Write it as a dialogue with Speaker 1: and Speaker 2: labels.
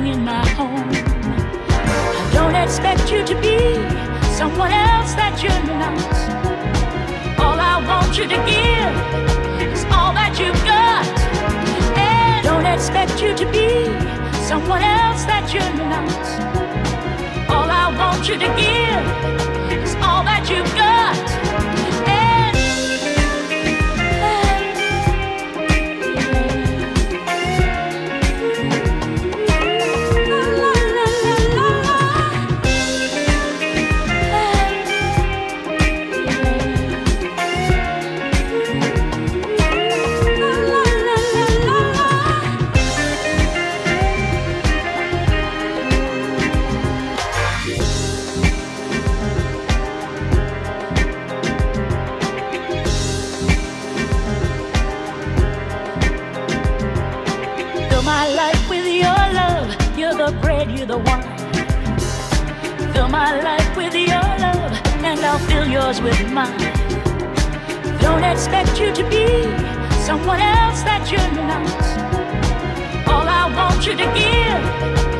Speaker 1: belong in my home. I don't expect you to be someone else that you're not. All I want you to give is all that you've got. And don't expect you to be someone else that you're not. All I want you to give is all that you've got. You're the one. Fill my life with your love, and I'll fill yours with mine. Don't expect you to be someone else that you're not. All I want you to give